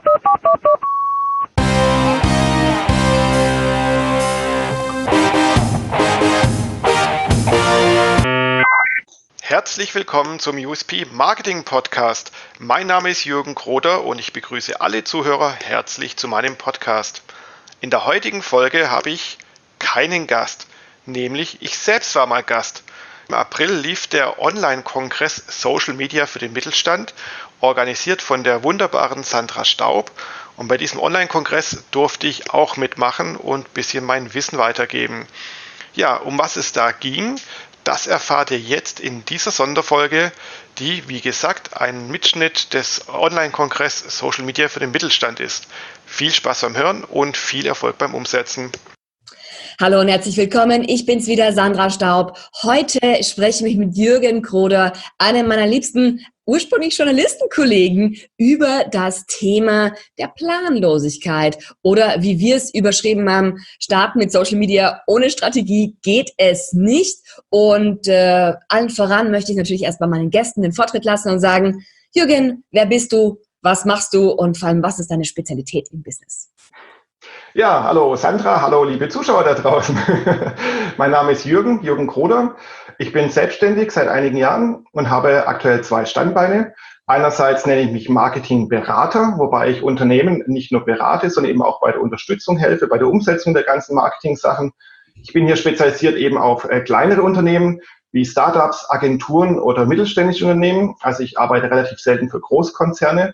Herzlich willkommen zum USP Marketing Podcast. Mein Name ist Jürgen Kroder und ich begrüße alle Zuhörer herzlich zu meinem Podcast. In der heutigen Folge habe ich keinen Gast, nämlich ich selbst war mal Gast. Im April lief der Online-Kongress Social Media für den Mittelstand, organisiert von der wunderbaren Sandra Staub. Und bei diesem Online-Kongress durfte ich auch mitmachen und ein bisschen mein Wissen weitergeben. Ja, um was es da ging, das erfahrt ihr jetzt in dieser Sonderfolge, die, wie gesagt, ein Mitschnitt des Online-Kongress Social Media für den Mittelstand ist. Viel Spaß beim Hören und viel Erfolg beim Umsetzen. Hallo und herzlich willkommen. Ich bin's wieder, Sandra Staub. Heute spreche ich mit Jürgen Kroder, einem meiner liebsten ursprünglich Journalistenkollegen, über das Thema der Planlosigkeit oder wie wir es überschrieben haben, starten mit Social Media ohne Strategie geht es nicht. Und allen voran möchte ich natürlich erst bei meinen Gästen den Vortritt lassen und sagen, Jürgen, wer bist du, was machst du und vor allem, was ist deine Spezialität im Business? Ja, hallo Sandra, hallo liebe Zuschauer da draußen. Mein Name ist Jürgen Kroder. Ich bin selbstständig seit einigen Jahren und habe aktuell 2 Standbeine. Einerseits nenne ich mich Marketingberater, wobei ich Unternehmen nicht nur berate, sondern eben auch bei der Unterstützung helfe, bei der Umsetzung der ganzen Marketing-Sachen. Ich bin hier spezialisiert eben auf kleinere Unternehmen wie Startups, Agenturen oder mittelständische Unternehmen. Also ich arbeite relativ selten für Großkonzerne.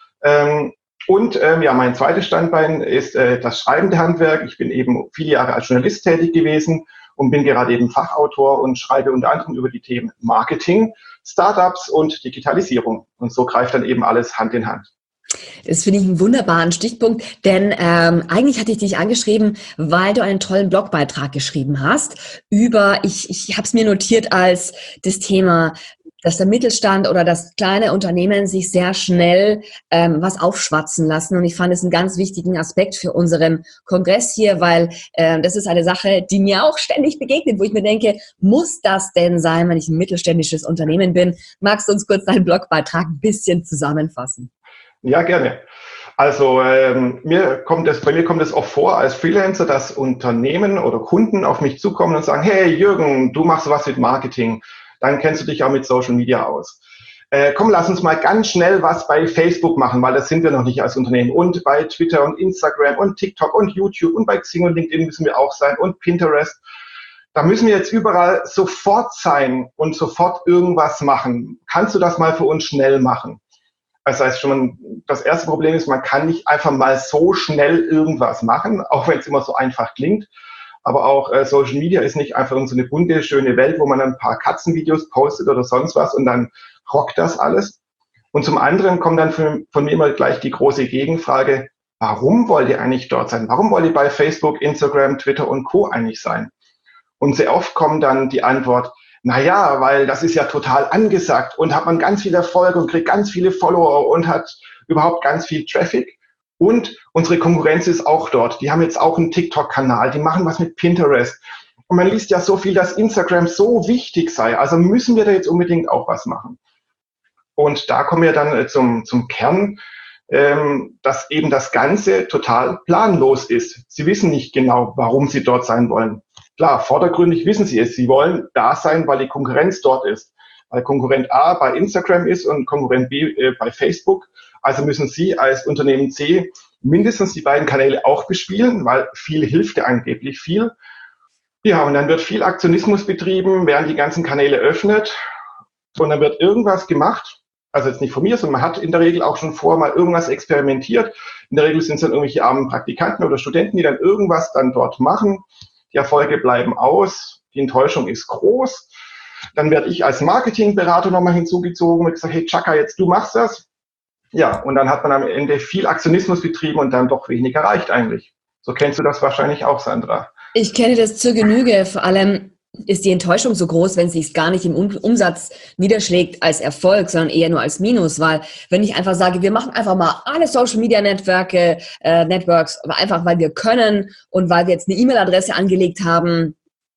Mein zweites Standbein ist das schreibende Handwerk. Ich bin eben viele Jahre als Journalist tätig gewesen und bin gerade eben Fachautor und schreibe unter anderem über die Themen Marketing, Startups und Digitalisierung. Und so greift dann eben alles Hand in Hand. Das finde ich einen wunderbaren Stichpunkt, denn eigentlich hatte ich dich angeschrieben, weil du einen tollen Blogbeitrag geschrieben hast über, ich habe es mir notiert als das Thema, dass der Mittelstand oder das kleine Unternehmen sich sehr schnell was aufschwatzen lassen. Und ich fand es einen ganz wichtigen Aspekt für unseren Kongress hier, weil das ist eine Sache, die mir auch ständig begegnet, wo ich mir denke, muss das denn sein, wenn ich ein mittelständisches Unternehmen bin? Magst du uns kurz deinen Blogbeitrag ein bisschen zusammenfassen? Ja, gerne. Also bei mir kommt es oft vor als Freelancer, dass Unternehmen oder Kunden auf mich zukommen und sagen, hey Jürgen, du machst was mit Marketing. Dann kennst du dich auch mit Social Media aus. Komm, lass uns mal ganz schnell was bei Facebook machen, weil das sind wir noch nicht als Unternehmen. Und bei Twitter und Instagram und TikTok und YouTube und bei Xing und LinkedIn müssen wir auch sein und Pinterest. Da müssen wir jetzt überall sofort sein und sofort irgendwas machen. Kannst du das mal für uns schnell machen? Das heißt schon, das erste Problem ist, man kann nicht einfach mal so schnell irgendwas machen, auch wenn es immer so einfach klingt. Aber auch Social Media ist nicht einfach so eine bunte, schöne Welt, wo man ein paar Katzenvideos postet oder sonst was und dann rockt das alles. Und zum anderen kommt dann von mir immer gleich die große Gegenfrage, warum wollt ihr eigentlich dort sein? Warum wollt ihr bei Facebook, Instagram, Twitter und Co. eigentlich sein? Und sehr oft kommt dann die Antwort, naja, weil das ist ja total angesagt und hat man ganz viel Erfolg und kriegt ganz viele Follower und hat überhaupt ganz viel Traffic. Und unsere Konkurrenz ist auch dort. Die haben jetzt auch einen TikTok-Kanal, die machen was mit Pinterest. Und man liest ja so viel, dass Instagram so wichtig sei. Also müssen wir da jetzt unbedingt auch was machen. Und da kommen wir dann zum Kern, dass eben das Ganze total planlos ist. Sie wissen nicht genau, warum sie dort sein wollen. Klar, vordergründig wissen sie es. Sie wollen da sein, weil die Konkurrenz dort ist. Weil Konkurrent A bei Instagram ist und Konkurrent B bei Facebook. Also müssen Sie als Unternehmen C mindestens die beiden Kanäle auch bespielen, weil viel hilft ja angeblich viel. Ja, und dann wird viel Aktionismus betrieben, während die ganzen Kanäle öffnet. Und dann wird irgendwas gemacht, also jetzt nicht von mir, sondern man hat in der Regel auch schon vorher mal irgendwas experimentiert. In der Regel sind es dann irgendwelche armen Praktikanten oder Studenten, die dann irgendwas dann dort machen. Die Erfolge bleiben aus, die Enttäuschung ist groß. Dann werde ich als Marketingberater nochmal hinzugezogen und gesagt, hey Chaka, jetzt du machst das. Ja, und dann hat man am Ende viel Aktionismus betrieben und dann doch wenig erreicht eigentlich. So kennst du das wahrscheinlich auch, Sandra. Ich kenne das zur Genüge. Vor allem ist die Enttäuschung so groß, wenn es sich gar nicht im Umsatz niederschlägt als Erfolg, sondern eher nur als Minus. Weil wenn ich einfach sage, wir machen einfach mal alle Social-Media-Networks, einfach weil wir können und weil wir jetzt eine E-Mail-Adresse angelegt haben,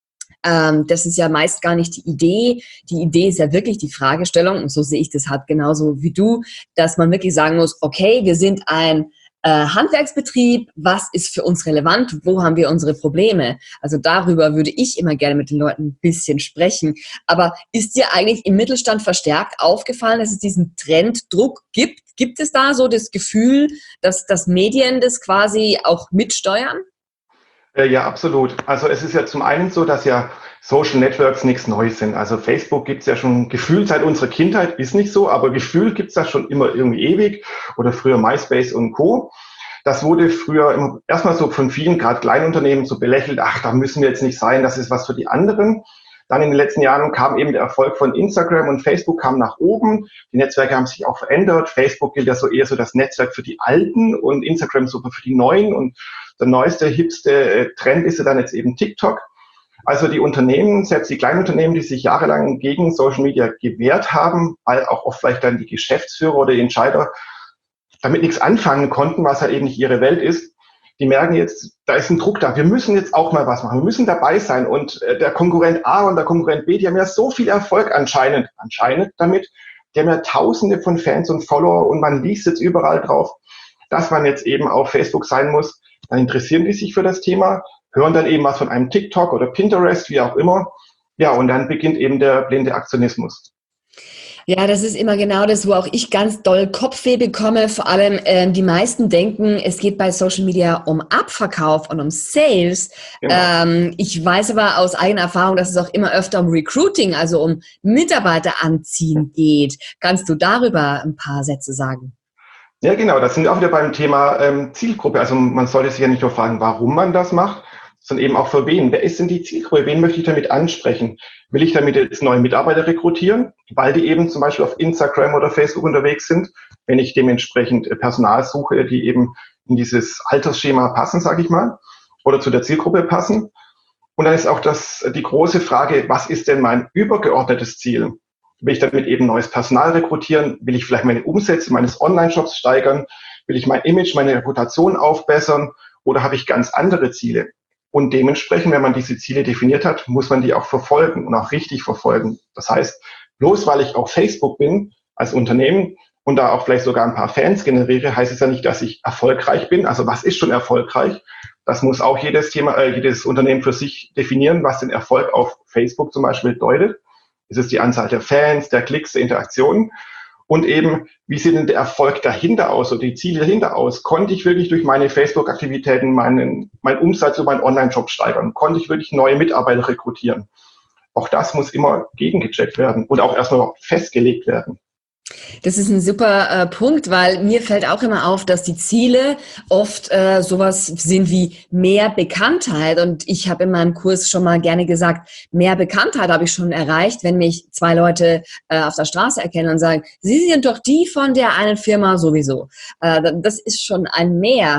das ist ja meist gar nicht die Idee. Die Idee ist ja wirklich die Fragestellung, und so sehe ich das halt genauso wie du, dass man wirklich sagen muss, okay, wir sind ein Handwerksbetrieb, was ist für uns relevant, wo haben wir unsere Probleme? Also darüber würde ich immer gerne mit den Leuten ein bisschen sprechen. Aber ist dir eigentlich im Mittelstand verstärkt aufgefallen, dass es diesen Trenddruck gibt? Gibt es da so das Gefühl, dass Medien das quasi auch mitsteuern? Ja, absolut. Also es ist ja zum einen so, dass ja Social Networks nichts Neues sind. Also Facebook gibt's ja schon gefühlt seit unserer Kindheit, ist nicht so, aber gefühlt gibt's das schon immer irgendwie ewig oder früher MySpace und Co. Das wurde früher immer erstmal so von vielen, gerade Kleinunternehmen, so belächelt, ach, da müssen wir jetzt nicht sein, das ist was für die anderen. Dann in den letzten Jahren kam eben der Erfolg von Instagram und Facebook kam nach oben. Die Netzwerke haben sich auch verändert. Facebook gilt ja so eher so das Netzwerk für die Alten und Instagram super für die Neuen. Und der neueste, hipste Trend ist ja dann jetzt eben TikTok. Also die Unternehmen, selbst die kleinen Unternehmen, die sich jahrelang gegen Social Media gewehrt haben, weil auch oft vielleicht dann die Geschäftsführer oder die Entscheider damit nichts anfangen konnten, was halt eben nicht ihre Welt ist, die merken jetzt, da ist ein Druck da. Wir müssen jetzt auch mal was machen. Wir müssen dabei sein. Und der Konkurrent A und der Konkurrent B, die haben ja so viel Erfolg anscheinend damit. Die haben ja Tausende von Fans und Follower und man liest jetzt überall drauf, dass man jetzt eben auf Facebook sein muss. Dann interessieren die sich für das Thema, hören dann eben was von einem TikTok oder Pinterest, wie auch immer. Ja, und dann beginnt eben der blinde Aktionismus. Ja, das ist immer genau das, wo auch ich ganz doll Kopfweh bekomme. Vor allem die meisten denken, es geht bei Social Media um Abverkauf und um Sales. Genau. Ich weiß aber aus eigener Erfahrung, dass es auch immer öfter um Recruiting, also um Mitarbeiter anziehen geht. Kannst du darüber ein paar Sätze sagen? Ja, genau. Das sind wir auch wieder beim Thema Zielgruppe. Also man sollte sich ja nicht nur fragen, warum man das macht, sondern eben auch für wen. Wer ist denn die Zielgruppe? Wen möchte ich damit ansprechen? Will ich damit jetzt neue Mitarbeiter rekrutieren, weil die eben zum Beispiel auf Instagram oder Facebook unterwegs sind? Wenn ich dementsprechend Personal suche, die eben in dieses Altersschema passen, sage ich mal, oder zu der Zielgruppe passen. Und dann ist auch die große Frage, was ist denn mein übergeordnetes Ziel? Will ich damit eben neues Personal rekrutieren? Will ich vielleicht meine Umsätze meines Online-Shops steigern? Will ich mein Image, meine Reputation aufbessern? Oder habe ich ganz andere Ziele? Und dementsprechend, wenn man diese Ziele definiert hat, muss man die auch verfolgen und auch richtig verfolgen. Das heißt, bloß weil ich auf Facebook bin als Unternehmen und da auch vielleicht sogar ein paar Fans generiere, heißt es ja nicht, dass ich erfolgreich bin. Also was ist schon erfolgreich? Das muss auch jedes Unternehmen für sich definieren, was den Erfolg auf Facebook zum Beispiel bedeutet. Ist es die Anzahl der Fans, der Klicks, der Interaktionen? Und eben, wie sieht denn der Erfolg dahinter aus oder die Ziele dahinter aus? Konnte ich wirklich durch meine Facebook-Aktivitäten meinen Umsatz über meinen Online-Shop steigern? Konnte ich wirklich neue Mitarbeiter rekrutieren? Auch das muss immer gegengecheckt werden und auch erstmal festgelegt werden. Das ist ein super Punkt, weil mir fällt auch immer auf, dass die Ziele oft sowas sind wie mehr Bekanntheit. Und ich habe in meinem Kurs schon mal gerne gesagt, mehr Bekanntheit habe ich schon erreicht, wenn mich zwei Leute auf der Straße erkennen und sagen, Sie sind doch die von der einen Firma sowieso. Das ist schon ein Mehr.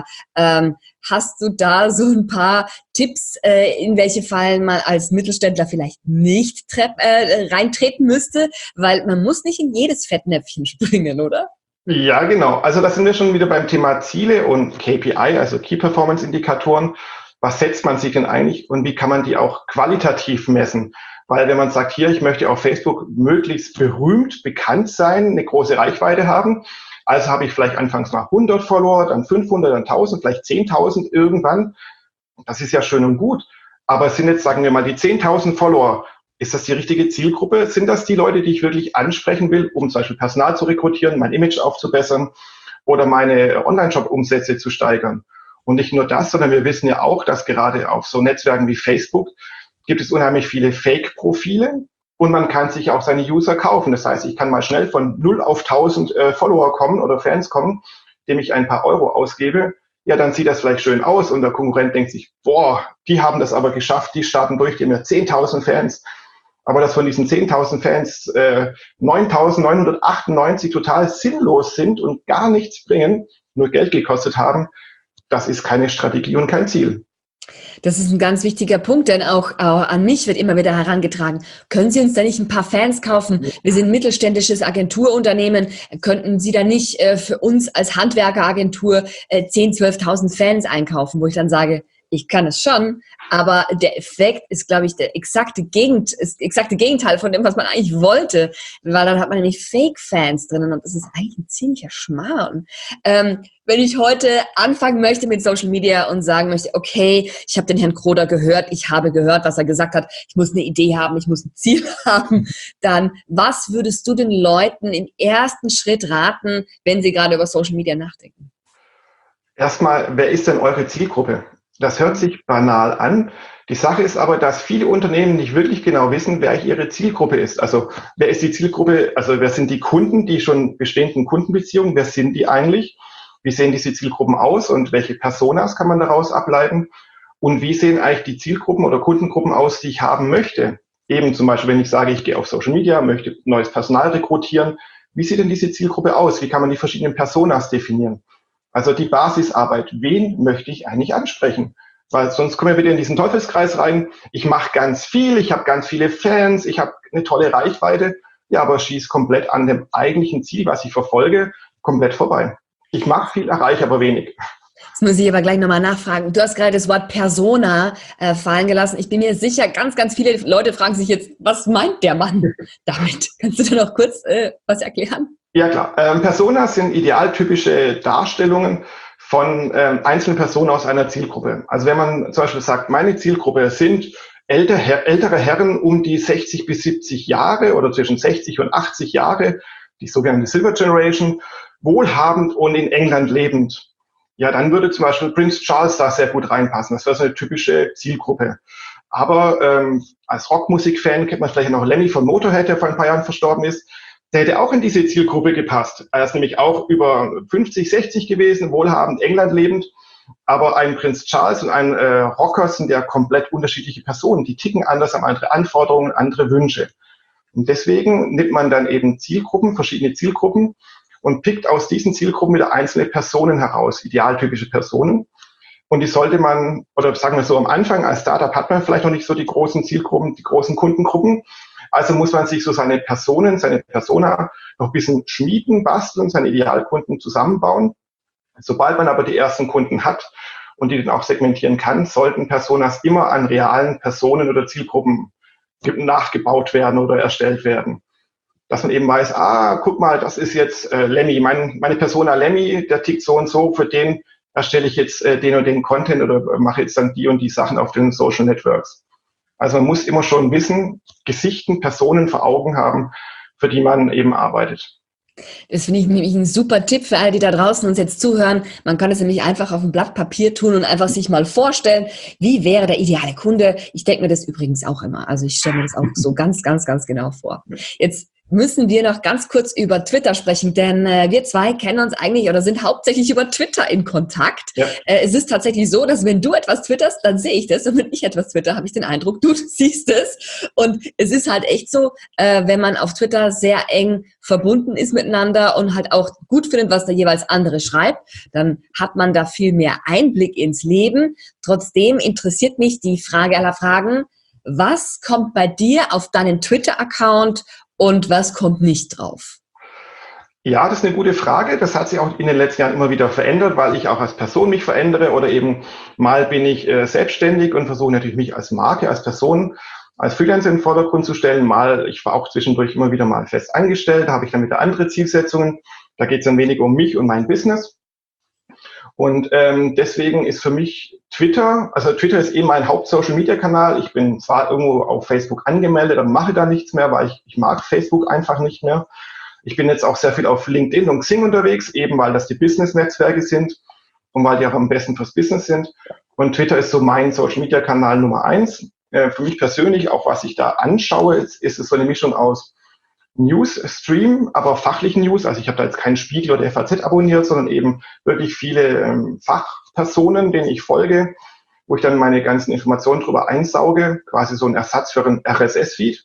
Hast du da so ein paar Tipps, in welche Fallen man als Mittelständler vielleicht nicht reintreten müsste? Weil man muss nicht in jedes Fettnäpfchen springen, oder? Ja, genau. Also da sind wir schon wieder beim Thema Ziele und KPI, also Key Performance Indikatoren. Was setzt man sich denn eigentlich und wie kann man die auch qualitativ messen? Weil wenn man sagt, hier, ich möchte auf Facebook möglichst berühmt, bekannt sein, eine große Reichweite haben, also habe ich vielleicht anfangs mal 100 Follower, dann 500, dann 1000, vielleicht 10.000 irgendwann. Das ist ja schön und gut. Aber sind jetzt, sagen wir mal, die 10.000 Follower, ist das die richtige Zielgruppe? Sind das die Leute, die ich wirklich ansprechen will, um zum Beispiel Personal zu rekrutieren, mein Image aufzubessern oder meine Online-Shop-Umsätze zu steigern? Und nicht nur das, sondern wir wissen ja auch, dass gerade auf so Netzwerken wie Facebook gibt es unheimlich viele Fake-Profile. Und man kann sich auch seine User kaufen. Das heißt, ich kann mal schnell von 0 auf 1000 Follower kommen oder Fans kommen, indem ich ein paar Euro ausgebe. Ja, dann sieht das vielleicht schön aus und der Konkurrent denkt sich, boah, die haben das aber geschafft, die starten durch, die haben ja 10.000 Fans. Aber dass von diesen 10.000 Fans 9.998 total sinnlos sind und gar nichts bringen, nur Geld gekostet haben, das ist keine Strategie und kein Ziel. Das ist ein ganz wichtiger Punkt, denn auch an mich wird immer wieder herangetragen, können Sie uns da nicht ein paar Fans kaufen? Wir sind ein mittelständisches Agenturunternehmen. Könnten Sie da nicht für uns als Handwerkeragentur 10.000, 12.000 Fans einkaufen? Wo ich dann sage, ich kann es schon, aber der Effekt ist, glaube ich, das exakte Gegenteil von dem, was man eigentlich wollte, weil dann hat man nämlich Fake-Fans drinnen und das ist eigentlich ein ziemlicher Schmarrn. Wenn ich heute anfangen möchte mit Social Media und sagen möchte, okay, ich habe den Herrn Kroder gehört, ich habe gehört, was er gesagt hat, ich muss eine Idee haben, ich muss ein Ziel haben, dann was würdest du den Leuten im ersten Schritt raten, wenn sie gerade über Social Media nachdenken? Erstmal, wer ist denn eure Zielgruppe? Das hört sich banal an. Die Sache ist aber, dass viele Unternehmen nicht wirklich genau wissen, wer ihre Zielgruppe ist. Also wer ist die Zielgruppe? Also wer sind die Kunden, die schon bestehenden Kundenbeziehungen? Wer sind die eigentlich? Wie sehen diese Zielgruppen aus und welche Personas kann man daraus ableiten? Und wie sehen eigentlich die Zielgruppen oder Kundengruppen aus, die ich haben möchte? Eben zum Beispiel, wenn ich sage, ich gehe auf Social Media, möchte neues Personal rekrutieren. Wie sieht denn diese Zielgruppe aus? Wie kann man die verschiedenen Personas definieren? Also die Basisarbeit, wen möchte ich eigentlich ansprechen? Weil sonst kommen wir wieder in diesen Teufelskreis rein. Ich mache ganz viel, ich habe ganz viele Fans, ich habe eine tolle Reichweite, ja, aber schieße komplett an dem eigentlichen Ziel, was ich verfolge, komplett vorbei. Ich mache viel, erreiche aber wenig. Jetzt muss ich aber gleich nochmal nachfragen. Du hast gerade das Wort Persona fallen gelassen. Ich bin mir sicher, ganz, ganz viele Leute fragen sich jetzt, was meint der Mann damit? Kannst du da noch kurz was erklären? Ja klar, Personas sind idealtypische Darstellungen von einzelnen Personen aus einer Zielgruppe. Also wenn man zum Beispiel sagt, meine Zielgruppe sind ältere Herren um die 60 bis 70 Jahre oder zwischen 60 und 80 Jahre, die sogenannte Silver Generation, wohlhabend und in England lebend. Ja, dann würde zum Beispiel Prince Charles da sehr gut reinpassen. Das wäre so eine typische Zielgruppe. Aber als Rockmusik-Fan kennt man vielleicht noch Lemmy von Motorhead, der vor ein paar Jahren verstorben ist. Der hätte auch in diese Zielgruppe gepasst. Er ist nämlich auch über 50, 60 gewesen, wohlhabend, England lebend. Aber ein Prinz Charles und ein Rocker sind ja komplett unterschiedliche Personen. Die ticken anders, haben andere Anforderungen, andere Wünsche. Und deswegen nimmt man dann eben Zielgruppen, verschiedene Zielgruppen und pickt aus diesen Zielgruppen wieder einzelne Personen heraus, idealtypische Personen. Und die sollte man, oder sagen wir so, am Anfang als Startup hat man vielleicht noch nicht so die großen Zielgruppen, die großen Kundengruppen. Also muss man sich so seine Personen, seine Persona noch ein bisschen schmieden, basteln, seine Idealkunden zusammenbauen. Sobald man aber die ersten Kunden hat und die dann auch segmentieren kann, sollten Personas immer an realen Personen oder Zielgruppen nachgebaut werden oder erstellt werden. Dass man eben weiß, guck mal, das ist jetzt Lemmy, meine Persona Lemmy, der tickt so und so, für den erstelle ich jetzt den und den Content oder mache jetzt dann die und die Sachen auf den Social Networks. Also man muss immer schon wissen, Gesichten, Personen vor Augen haben, für die man eben arbeitet. Das finde ich nämlich ein super Tipp für alle, die da draußen uns jetzt zuhören. Man kann es nämlich einfach auf ein Blatt Papier tun und einfach sich mal vorstellen, wie wäre der ideale Kunde. Ich denke mir das übrigens auch immer. Also ich stelle mir das auch so ganz, ganz, ganz genau vor. Jetzt müssen wir noch ganz kurz über Twitter sprechen, denn wir zwei kennen uns eigentlich oder sind hauptsächlich über Twitter in Kontakt. Ja. Es ist tatsächlich so, dass wenn du etwas twitterst, dann sehe ich das und wenn ich etwas twitter, habe ich den Eindruck, du siehst es. Und es ist halt echt so, wenn man auf Twitter sehr eng verbunden ist miteinander und halt auch gut findet, was der jeweils andere schreibt, dann hat man da viel mehr Einblick ins Leben. Trotzdem interessiert mich die Frage aller Fragen, was kommt bei dir auf deinen Twitter-Account und was kommt nicht drauf? Ja, das ist eine gute Frage. Das hat sich auch in den letzten Jahren immer wieder verändert, weil ich auch als Person mich verändere oder eben mal bin ich selbstständig und versuche natürlich mich als Marke, als Person, als Freelancer in den Vordergrund zu stellen. Ich war auch zwischendurch immer wieder mal fest angestellt, da habe ich dann wieder andere Zielsetzungen. Da geht es dann weniger um mich und mein Business. Und deswegen ist für mich Twitter ist eben mein Haupt-Social-Media-Kanal. Ich bin zwar irgendwo auf Facebook angemeldet, aber mache da nichts mehr, weil ich mag Facebook einfach nicht mehr. Ich bin jetzt auch sehr viel auf LinkedIn und Xing unterwegs, eben weil das die Business-Netzwerke sind und weil die auch am besten fürs Business sind. Und Twitter ist so mein Social-Media-Kanal Nummer 1. Für mich persönlich, auch was ich da anschaue, ist es so eine Mischung aus News-Stream, aber fachlichen News. Also ich habe da jetzt keinen Spiegel oder FAZ abonniert, sondern eben wirklich viele Fachpersonen, denen ich folge, wo ich dann meine ganzen Informationen drüber einsauge, quasi so ein Ersatz für einen RSS-Feed.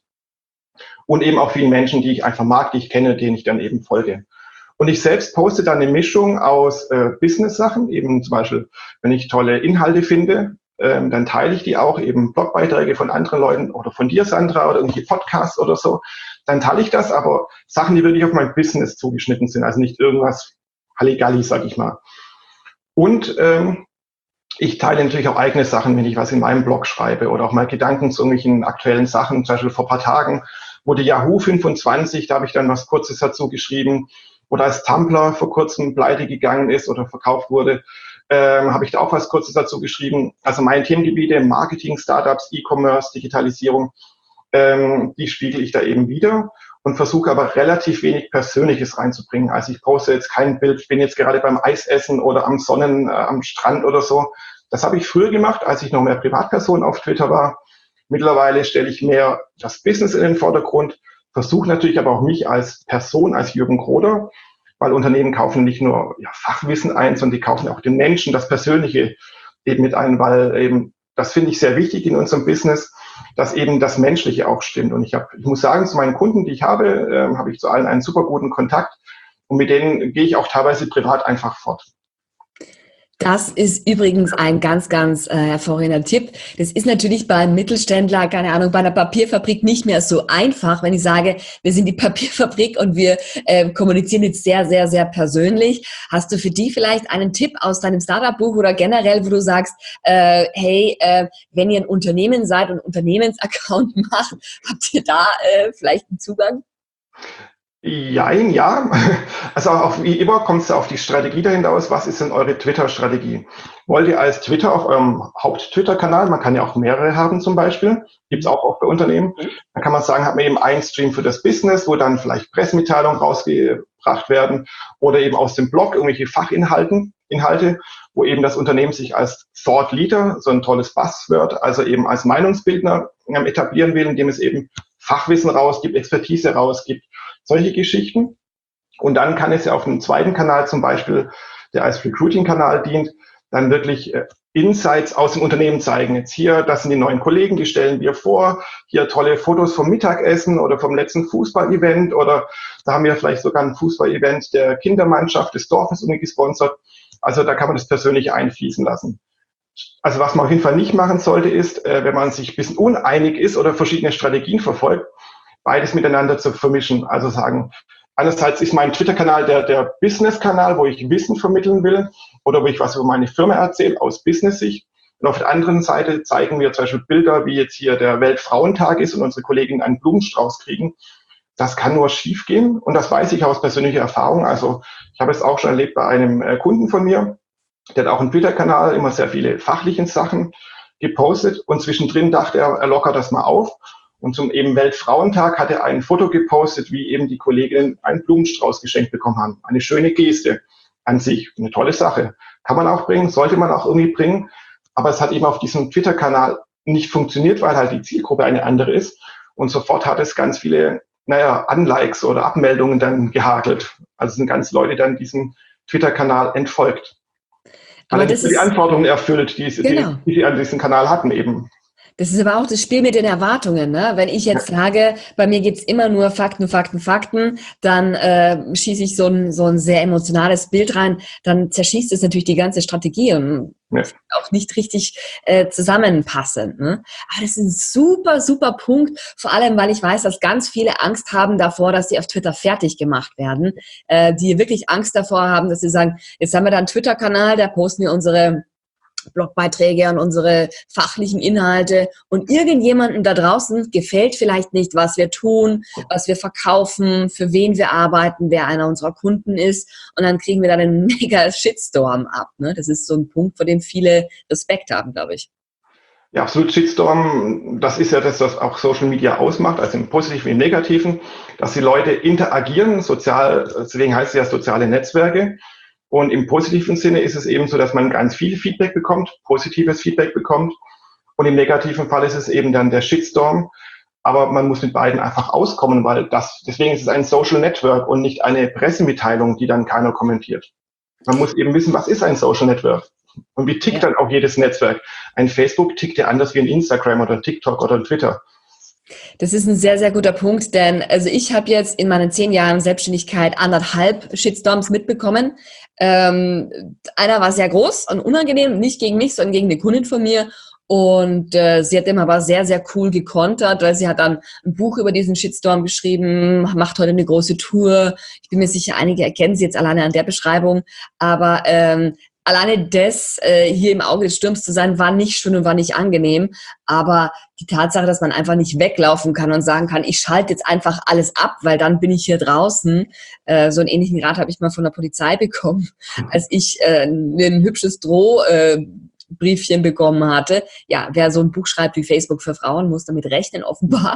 Und eben auch vielen Menschen, die ich einfach mag, die ich kenne, denen ich dann eben folge. Und ich selbst poste dann eine Mischung aus Business-Sachen, eben zum Beispiel, wenn ich tolle Inhalte finde, dann teile ich die auch, eben Blogbeiträge von anderen Leuten oder von dir, Sandra, oder irgendwelche Podcasts oder so. Dann teile ich das, aber Sachen, die wirklich auf mein Business zugeschnitten sind, also nicht irgendwas Halligalli, sag ich mal. Und Ich teile natürlich auch eigene Sachen, wenn ich was in meinem Blog schreibe oder auch mal Gedanken zu irgendwelchen aktuellen Sachen. Zum Beispiel vor ein paar Tagen wurde Yahoo 25, da habe ich dann was Kurzes dazu geschrieben. Oder als Tumblr vor kurzem pleite gegangen ist oder verkauft wurde, habe ich da auch was Kurzes dazu geschrieben. Also meine Themengebiete, Marketing, Startups, E-Commerce, Digitalisierung, die spiegel ich da eben wieder und versuche aber relativ wenig Persönliches reinzubringen. Also ich poste jetzt kein Bild, ich bin jetzt gerade beim Eisessen oder am Strand oder so. Das habe ich früher gemacht, als ich noch mehr Privatperson auf Twitter war. Mittlerweile stelle ich mehr das Business in den Vordergrund, versuche natürlich aber auch mich als Person, als Jürgen Groder, weil Unternehmen kaufen nicht nur Fachwissen ein, sondern die kaufen auch den Menschen, das Persönliche eben mit ein, weil eben, das finde ich sehr wichtig in unserem Business, dass eben das Menschliche auch stimmt. Und ich muss sagen, zu meinen Kunden, die ich habe ich zu allen einen super guten Kontakt und mit denen gehe ich auch teilweise privat einfach fort. Das ist übrigens ein ganz, ganz hervorragender Tipp. Das ist natürlich beim Mittelständler, keine Ahnung, bei einer Papierfabrik nicht mehr so einfach, wenn ich sage, wir sind die Papierfabrik und wir kommunizieren jetzt sehr, sehr, sehr persönlich. Hast du für die vielleicht einen Tipp aus deinem Startup-Buch oder generell, wo du sagst, wenn ihr ein Unternehmen seid und einen Unternehmensaccount macht, habt ihr da vielleicht einen Zugang? Ja. Also auch wie immer kommt es auf die Strategie dahinter aus. Was ist denn eure Twitter-Strategie? Wollt ihr als Twitter auf eurem Haupt-Twitter-Kanal, man kann ja auch mehrere haben zum Beispiel, gibt es auch bei Unternehmen, dann kann man sagen, hat man eben einen Stream für das Business, wo dann vielleicht Pressemitteilungen rausgebracht werden oder eben aus dem Blog irgendwelche Inhalte, wo eben das Unternehmen sich als Thought Leader, so ein tolles Buzzword, also eben als Meinungsbildner etablieren will, indem es eben Fachwissen rausgibt, Expertise rausgibt, solche Geschichten. Und dann kann es ja auf einem zweiten Kanal zum Beispiel, der als Recruiting-Kanal dient, dann wirklich Insights aus dem Unternehmen zeigen. Jetzt hier, das sind die neuen Kollegen, die stellen wir vor. Hier tolle Fotos vom Mittagessen oder vom letzten Fußball-Event oder da haben wir vielleicht sogar ein Fußball-Event der Kindermannschaft des Dorfes irgendwie gesponsert. Also da kann man das persönlich einfließen lassen. Also was man auf jeden Fall nicht machen sollte, ist, wenn man sich ein bisschen uneinig ist oder verschiedene Strategien verfolgt, beides miteinander zu vermischen. Also sagen, einerseits ist mein Twitter-Kanal der Business-Kanal, wo ich Wissen vermitteln will oder wo ich was über meine Firma erzähle aus Business-Sicht. Und auf der anderen Seite zeigen wir zum Beispiel Bilder, wie jetzt hier der Weltfrauentag ist und unsere Kolleginnen einen Blumenstrauß kriegen. Das kann nur schief gehen und das weiß ich aus persönlicher Erfahrung. Also ich habe es auch schon erlebt bei einem Kunden von mir, der hat auch einen Twitter-Kanal, immer sehr viele fachliche Sachen gepostet und zwischendrin dachte er lockert das mal auf. Und zum eben Weltfrauentag hat er ein Foto gepostet, wie eben die Kolleginnen einen Blumenstrauß geschenkt bekommen haben. Eine schöne Geste an sich, eine tolle Sache. Kann man auch bringen, sollte man auch irgendwie bringen. Aber es hat eben auf diesem Twitter-Kanal nicht funktioniert, weil halt die Zielgruppe eine andere ist. Und sofort hat es ganz viele, Unlikes oder Abmeldungen dann gehagelt. Also sind ganz Leute dann diesem Twitter-Kanal entfolgt. Aber weil er die Anforderungen erfüllt, die sie an diesem Kanal hatten eben. Das ist aber auch das Spiel mit den Erwartungen. Ne? Wenn ich jetzt sage, bei mir gibt's immer nur Fakten, dann schieße ich so ein sehr emotionales Bild rein, dann zerschießt es natürlich die ganze Strategie und auch nicht richtig zusammenpassend. Ne? Aber das ist ein super, super Punkt, vor allem, weil ich weiß, dass ganz viele Angst haben davor, dass sie auf Twitter fertig gemacht werden, die wirklich Angst davor haben, dass sie sagen, jetzt haben wir da einen Twitter-Kanal, da posten wir unsere Blogbeiträge und unsere fachlichen Inhalte und irgendjemandem da draußen gefällt vielleicht nicht, was wir tun, was wir verkaufen, für wen wir arbeiten, wer einer unserer Kunden ist und dann kriegen wir dann einen mega Shitstorm ab. Ne? Das ist so ein Punkt, vor dem viele Respekt haben, glaube ich. Ja, absolut. Shitstorm, das ist ja das, was auch Social Media ausmacht, also im Positiven wie im Negativen, dass die Leute interagieren, sozial, deswegen heißt es ja soziale Netzwerke. Und im positiven Sinne ist es eben so, dass man ganz viel Feedback bekommt, positives Feedback bekommt. Und im negativen Fall ist es eben dann der Shitstorm. Aber man muss mit beiden einfach auskommen, weil deswegen ist es ein Social Network und nicht eine Pressemitteilung, die dann keiner kommentiert. Man muss eben wissen, was ist ein Social Network? Und wie tickt dann auch jedes Netzwerk? Ein Facebook tickt ja anders wie ein Instagram oder ein TikTok oder ein Twitter. Das ist ein sehr, sehr guter Punkt, denn also ich habe jetzt in meinen 10 Jahren Selbstständigkeit 1,5 Shitstorms mitbekommen. Einer war sehr groß und unangenehm, nicht gegen mich, sondern gegen eine Kundin von mir. Und sie hat dem aber sehr, sehr cool gekontert, weil sie hat dann ein Buch über diesen Shitstorm geschrieben, macht heute eine große Tour. Ich bin mir sicher, einige erkennen sie jetzt alleine an der Beschreibung. Aber alleine das, hier im Auge des Sturms zu sein, war nicht schön und war nicht angenehm. Aber die Tatsache, dass man einfach nicht weglaufen kann und sagen kann, ich schalte jetzt einfach alles ab, weil dann bin ich hier draußen. So einen ähnlichen Rat habe ich mal von der Polizei bekommen, als ich ein hübsches Briefchen bekommen hatte. Ja, wer so ein Buch schreibt wie Facebook für Frauen, muss damit rechnen, offenbar,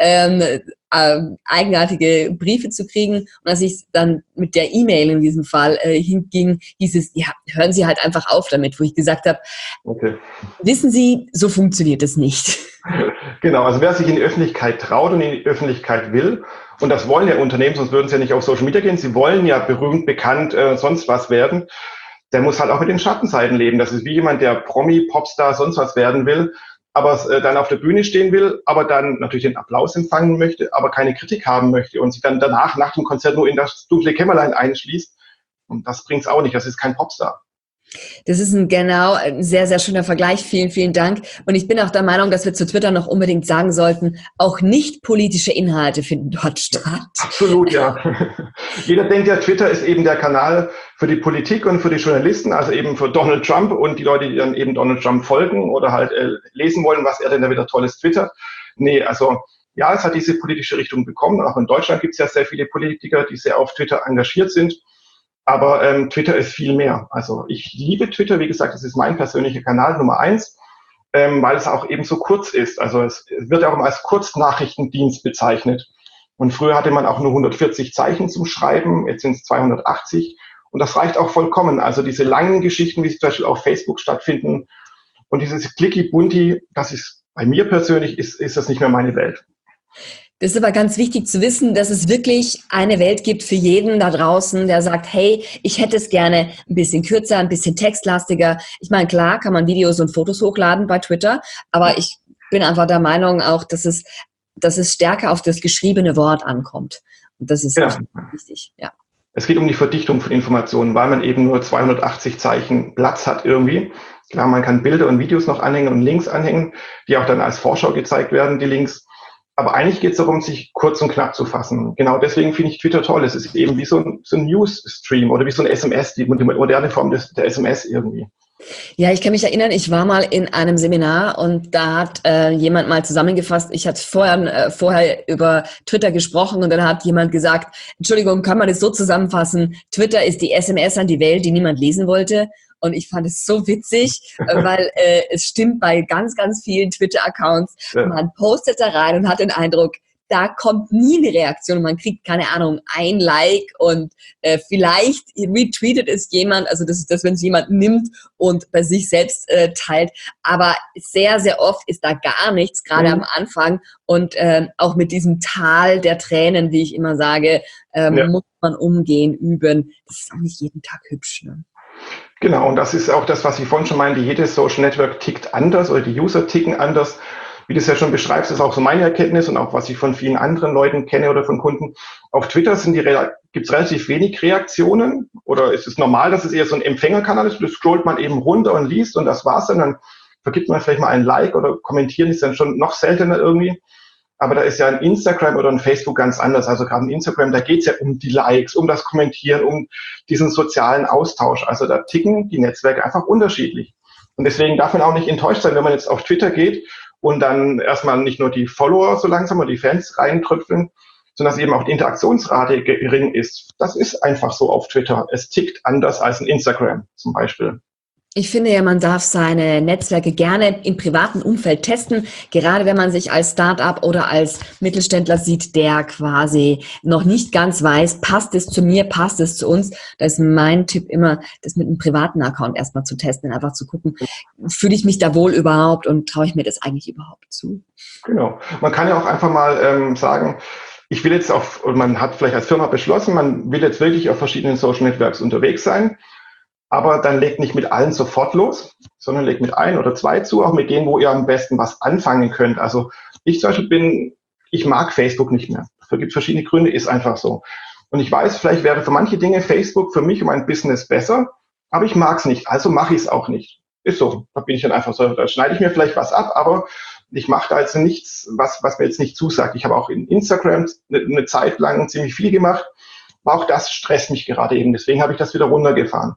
eigenartige Briefe zu kriegen. Und als ich dann mit der E-Mail in diesem Fall hinging, hieß es, ja, hören Sie halt einfach auf damit, wo ich gesagt habe, okay. Wissen Sie, so funktioniert es nicht. Genau, also wer sich in die Öffentlichkeit traut und in die Öffentlichkeit will, und das wollen ja Unternehmen, sonst würden sie ja nicht auf Social Media gehen, sie wollen ja berühmt, bekannt, sonst was werden, der muss halt auch mit den Schattenseiten leben. Das ist wie jemand, der Promi, Popstar, sonst was werden will, aber dann auf der Bühne stehen will, aber dann natürlich den Applaus empfangen möchte, aber keine Kritik haben möchte und sich dann danach, nach dem Konzert, nur in das dunkle Kämmerlein einschließt. Und das bringt's auch nicht. Das ist kein Popstar. Das ist ein sehr, sehr schöner Vergleich. Vielen, vielen Dank. Und ich bin auch der Meinung, dass wir zu Twitter noch unbedingt sagen sollten, auch nicht politische Inhalte finden dort statt. Absolut, ja. Jeder denkt ja, Twitter ist eben der Kanal für die Politik und für die Journalisten, also eben für Donald Trump und die Leute, die dann eben Donald Trump folgen oder halt lesen wollen, was er denn da wieder Tolles twittert. Nee, also ja, es hat diese politische Richtung bekommen. Auch in Deutschland gibt es ja sehr viele Politiker, die sehr auf Twitter engagiert sind. Aber Twitter ist viel mehr. Also ich liebe Twitter, wie gesagt, das ist mein persönlicher Kanal Nummer 1, weil es auch eben so kurz ist. Also es wird auch als Kurznachrichtendienst bezeichnet. Und früher hatte man auch nur 140 Zeichen zum Schreiben, jetzt sind es 280. Und das reicht auch vollkommen. Also diese langen Geschichten, wie sie zum Beispiel auf Facebook stattfinden und dieses Clicky-Bunti, das ist bei mir persönlich, ist das nicht mehr meine Welt. Das ist aber ganz wichtig zu wissen, dass es wirklich eine Welt gibt für jeden da draußen, der sagt, hey, ich hätte es gerne ein bisschen kürzer, ein bisschen textlastiger. Ich meine, klar kann man Videos und Fotos hochladen bei Twitter, aber ich bin einfach der Meinung auch, dass es stärker auf das geschriebene Wort ankommt. Und das ist wichtig, ja. Es geht um die Verdichtung von Informationen, weil man eben nur 280 Zeichen Platz hat irgendwie. Klar, man kann Bilder und Videos noch anhängen und Links anhängen, die auch dann als Vorschau gezeigt werden, die Links. Aber eigentlich geht es darum, sich kurz und knapp zu fassen. Genau deswegen finde ich Twitter toll. Es ist eben wie so ein News-Stream oder wie so ein SMS, die moderne Form der SMS irgendwie. Ja, ich kann mich erinnern, ich war mal in einem Seminar und da hat jemand mal zusammengefasst, ich hatte vorher über Twitter gesprochen und dann hat jemand gesagt, Entschuldigung, kann man das so zusammenfassen, Twitter ist die SMS an die Welt, die niemand lesen wollte. Und ich fand es so witzig, weil es stimmt bei ganz, ganz vielen Twitter-Accounts. Ja. Man postet da rein und hat den Eindruck, da kommt nie eine Reaktion. Man kriegt, keine Ahnung, ein Like und vielleicht retweetet es jemand. Also das ist das, wenn es jemand nimmt und bei sich selbst teilt. Aber sehr, sehr oft ist da gar nichts, gerade am Anfang. Und auch mit diesem Tal der Tränen, wie ich immer sage, muss man umgehen, üben. Das ist auch nicht jeden Tag hübsch, ne? Genau, und das ist auch das, was ich vorhin schon meinte, jedes Social Network tickt anders oder die User ticken anders. Wie du es ja schon beschreibst, ist auch so meine Erkenntnis und auch was ich von vielen anderen Leuten kenne oder von Kunden. Auf Twitter gibt es relativ wenig Reaktionen oder ist es normal, dass es eher so ein Empfängerkanal ist? Das scrollt man eben runter und liest und das war's dann vergibt man vielleicht mal ein Like oder kommentieren ist dann schon noch seltener irgendwie. Aber da ist ja ein Instagram oder ein Facebook ganz anders. Also gerade ein Instagram, da geht's ja um die Likes, um das Kommentieren, um diesen sozialen Austausch. Also da ticken die Netzwerke einfach unterschiedlich. Und deswegen darf man auch nicht enttäuscht sein, wenn man jetzt auf Twitter geht und dann erstmal nicht nur die Follower so langsam oder die Fans reintröpfeln, sondern dass eben auch die Interaktionsrate gering ist. Das ist einfach so auf Twitter. Es tickt anders als ein Instagram zum Beispiel. Ich finde ja, man darf seine Netzwerke gerne im privaten Umfeld testen, gerade wenn man sich als Start-up oder als Mittelständler sieht, der quasi noch nicht ganz weiß, passt es zu mir, passt es zu uns. Da ist mein Tipp immer, das mit einem privaten Account erstmal zu testen, einfach zu gucken, fühle ich mich da wohl überhaupt und traue ich mir das eigentlich überhaupt zu? Genau. Man kann ja auch einfach mal sagen, ich will jetzt man hat vielleicht als Firma beschlossen, man will jetzt wirklich auf verschiedenen Social Networks unterwegs sein. Aber dann legt nicht mit allen sofort los, sondern legt mit 1 oder 2 zu, auch mit denen, wo ihr am besten was anfangen könnt. Also ich zum Beispiel ich mag Facebook nicht mehr. Dafür gibt es verschiedene Gründe, ist einfach so. Und ich weiß, vielleicht wäre für manche Dinge Facebook für mich und mein Business besser, aber ich mag es nicht, also mache ich es auch nicht. Ist so, da bin ich dann einfach so, da schneide ich mir vielleicht was ab, aber ich mache da jetzt nichts, was mir jetzt nicht zusagt. Ich habe auch in Instagram eine Zeit lang ziemlich viel gemacht, aber auch das stresst mich gerade eben, deswegen habe ich das wieder runtergefahren.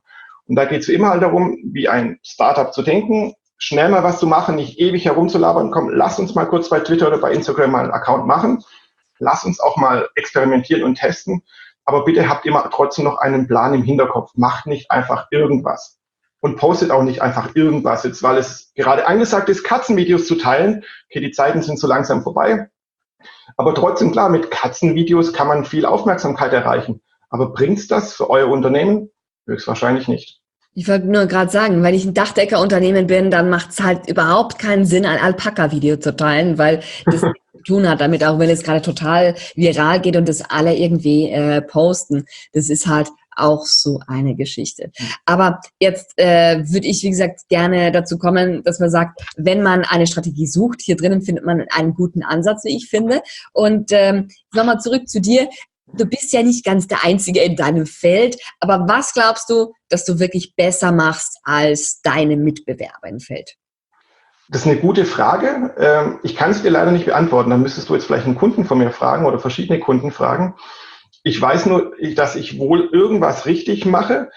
Und da geht es immer halt darum, wie ein Startup zu denken, schnell mal was zu machen, nicht ewig herumzulabern. Komm, lass uns mal kurz bei Twitter oder bei Instagram mal einen Account machen. Lass uns auch mal experimentieren und testen. Aber bitte habt immer trotzdem noch einen Plan im Hinterkopf. Macht nicht einfach irgendwas. Und postet auch nicht einfach irgendwas jetzt, weil es gerade angesagt ist, Katzenvideos zu teilen. Okay, die Zeiten sind so langsam vorbei. Aber trotzdem, klar, mit Katzenvideos kann man viel Aufmerksamkeit erreichen. Aber bringt's das für euer Unternehmen? Höchstwahrscheinlich nicht. Ich wollte nur gerade sagen, wenn ich ein Dachdeckerunternehmen bin, dann macht es halt überhaupt keinen Sinn, ein Alpaka-Video zu teilen, weil das nichts zu tun hat damit, auch wenn es gerade total viral geht und das alle irgendwie posten. Das ist halt auch so eine Geschichte. Aber jetzt würde ich, wie gesagt, gerne dazu kommen, dass man sagt, wenn man eine Strategie sucht, hier drinnen findet man einen guten Ansatz, wie ich finde. Und nochmal zurück zu dir. Du bist ja nicht ganz der Einzige in deinem Feld, aber was glaubst du, dass du wirklich besser machst als deine Mitbewerber im Feld? Das ist eine gute Frage. Ich kann es dir leider nicht beantworten. Dann müsstest du jetzt vielleicht einen Kunden von mir fragen oder verschiedene Kunden fragen. Ich weiß nur, dass ich wohl irgendwas richtig mache,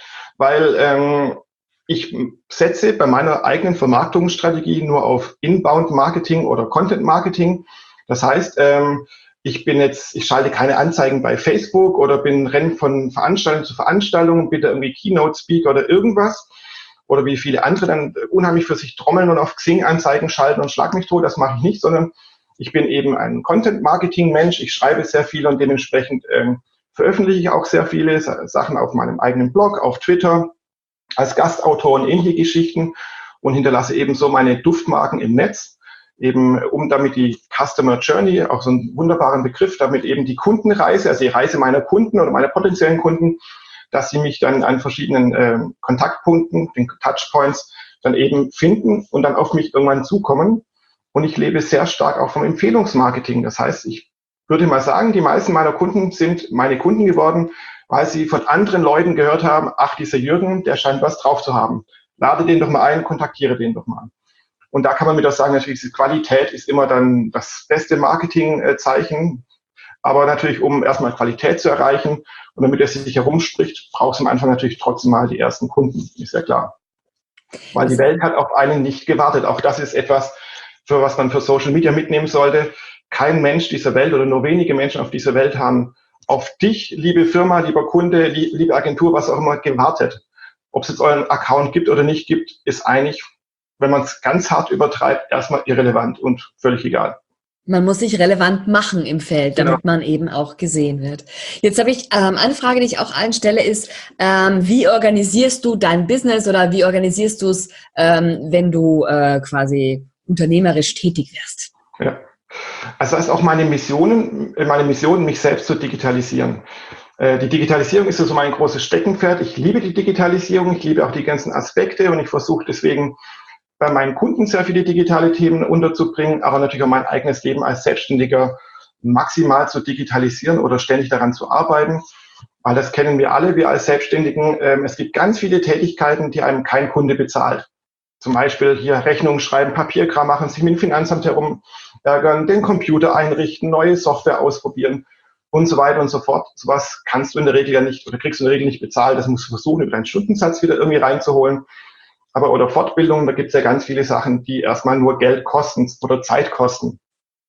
weil ich setze bei meiner eigenen Vermarktungsstrategie nur auf Inbound-Marketing oder Content-Marketing. Das heißt, ich schalte keine Anzeigen bei Facebook oder renne von Veranstaltung zu Veranstaltung, bitte irgendwie Keynote-Speaker oder irgendwas. Oder wie viele andere dann unheimlich für sich trommeln und auf Xing Anzeigen schalten und schlag mich tot. Das mache ich nicht, sondern ich bin eben ein Content-Marketing-Mensch. Ich schreibe sehr viel und dementsprechend veröffentliche ich auch sehr viele Sachen auf meinem eigenen Blog, auf Twitter, als Gastautor und ähnliche Geschichten und hinterlasse eben so meine Duftmarken im Netz. Eben um damit die Customer Journey, auch so einen wunderbaren Begriff, damit eben die Kundenreise, also die Reise meiner Kunden oder meiner potenziellen Kunden, dass sie mich dann an verschiedenen Kontaktpunkten, den Touchpoints, dann eben finden und dann auf mich irgendwann zukommen. Und ich lebe sehr stark auch vom Empfehlungsmarketing. Das heißt, ich würde mal sagen, die meisten meiner Kunden sind meine Kunden geworden, weil sie von anderen Leuten gehört haben, ach, dieser Jürgen, der scheint was drauf zu haben. Lade den doch mal ein, kontaktiere den doch mal. Und da kann man mir doch sagen, natürlich, diese Qualität ist immer dann das beste Marketingzeichen. Aber natürlich, um erstmal Qualität zu erreichen und damit er sich herumspricht, braucht es am Anfang natürlich trotzdem mal die ersten Kunden, ist ja klar. Weil die Welt hat auf einen nicht gewartet. Auch das ist etwas, für was man für Social Media mitnehmen sollte. Kein Mensch dieser Welt oder nur wenige Menschen auf dieser Welt haben auf dich, liebe Firma, lieber Kunde, liebe Agentur, was auch immer, gewartet. Ob es jetzt euren Account gibt oder nicht gibt, ist eigentlich, wenn man es ganz hart übertreibt, erstmal irrelevant und völlig egal. Man muss sich relevant machen im Feld, damit man eben auch gesehen wird. Jetzt habe ich eine Frage, die ich auch allen stelle, ist, wie organisierst du dein Business oder wie organisierst du es, wenn du quasi unternehmerisch tätig wirst? Ja, also das ist auch meine Mission, mich selbst zu digitalisieren. Die Digitalisierung ist so mein großes Steckenpferd. Ich liebe die Digitalisierung, ich liebe auch die ganzen Aspekte und ich versuche deswegen bei meinen Kunden sehr viele digitale Themen unterzubringen, aber natürlich auch mein eigenes Leben als Selbstständiger maximal zu digitalisieren oder ständig daran zu arbeiten. Weil das kennen wir alle, wir als Selbstständigen. Es gibt ganz viele Tätigkeiten, die einem kein Kunde bezahlt. Zum Beispiel hier Rechnungen schreiben, Papierkram machen, sich mit dem Finanzamt herumärgern, den Computer einrichten, neue Software ausprobieren und so weiter und so fort. Sowas kannst du in der Regel ja nicht oder kriegst du in der Regel nicht bezahlt. Das musst du versuchen, über deinen Stundensatz wieder irgendwie reinzuholen. Aber oder Fortbildung, da gibt es ja ganz viele Sachen, die erstmal nur Geld kosten oder Zeit kosten.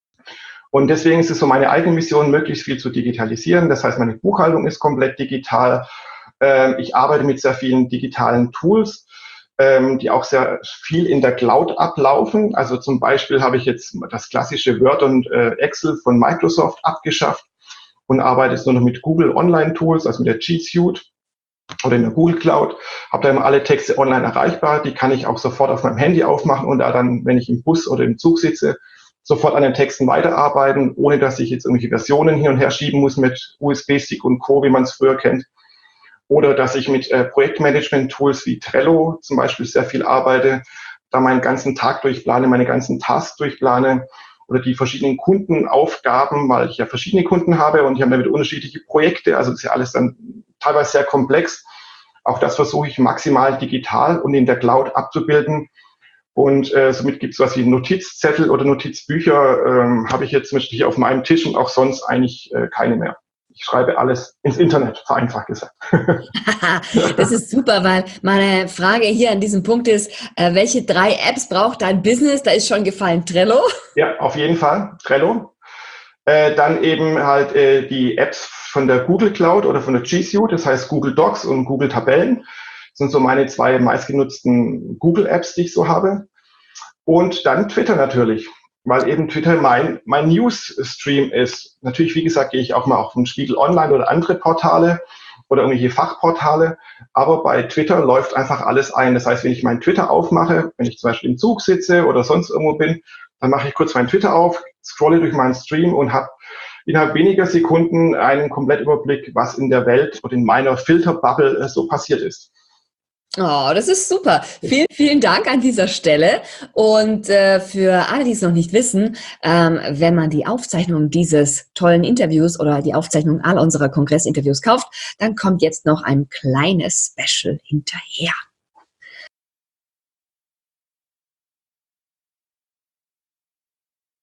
Und deswegen ist es so meine eigene Mission, möglichst viel zu digitalisieren. Das heißt, meine Buchhaltung ist komplett digital. Ich arbeite mit sehr vielen digitalen Tools, die auch sehr viel in der Cloud ablaufen. Also zum Beispiel habe ich jetzt das klassische Word und Excel von Microsoft abgeschafft und arbeite jetzt nur noch mit Google Online Tools, also mit der G Suite oder in der Google Cloud, habe da immer alle Texte online erreichbar, die kann ich auch sofort auf meinem Handy aufmachen und da dann, wenn ich im Bus oder im Zug sitze, sofort an den Texten weiterarbeiten, ohne dass ich jetzt irgendwelche Versionen hin und her schieben muss mit USB-Stick und Co., wie man es früher kennt. Oder dass ich mit Projektmanagement-Tools wie Trello zum Beispiel sehr viel arbeite, da meinen ganzen Tag durchplane, meine ganzen Tasks durchplane oder die verschiedenen Kundenaufgaben, weil ich ja verschiedene Kunden habe und die haben damit unterschiedliche Projekte, also das ist ja alles dann teilweise sehr komplex. Auch das versuche ich maximal digital und in der Cloud abzubilden. Und somit gibt es was wie Notizzettel oder Notizbücher, habe ich jetzt natürlich auf meinem Tisch und auch sonst eigentlich keine mehr. Ich schreibe alles ins Internet, vereinfacht gesagt. Das ist super, weil meine Frage hier an diesem Punkt ist, welche 3 Apps braucht dein Business? Da ist schon gefallen Trello. Ja, auf jeden Fall Trello. Dann eben halt die Apps von der Google Cloud oder von der G Suite, das heißt Google Docs und Google Tabellen. Das sind so meine 2 meistgenutzten Google-Apps, die ich so habe. Und dann Twitter natürlich, weil eben Twitter mein News-Stream ist. Natürlich, wie gesagt, gehe ich auch mal auf den Spiegel Online oder andere Portale oder irgendwelche Fachportale. Aber bei Twitter läuft einfach alles ein. Das heißt, wenn ich meinen Twitter aufmache, wenn ich zum Beispiel im Zug sitze oder sonst irgendwo bin, dann mache ich kurz meinen Twitter auf, scrolle durch meinen Stream und habe innerhalb weniger Sekunden einen Komplettüberblick, was in der Welt oder in meiner Filterbubble so passiert ist. Oh, das ist super. Vielen, vielen Dank an dieser Stelle. Und für alle, die es noch nicht wissen, wenn man die Aufzeichnung dieses tollen Interviews oder die Aufzeichnung all unserer Kongressinterviews kauft, dann kommt jetzt noch ein kleines Special hinterher.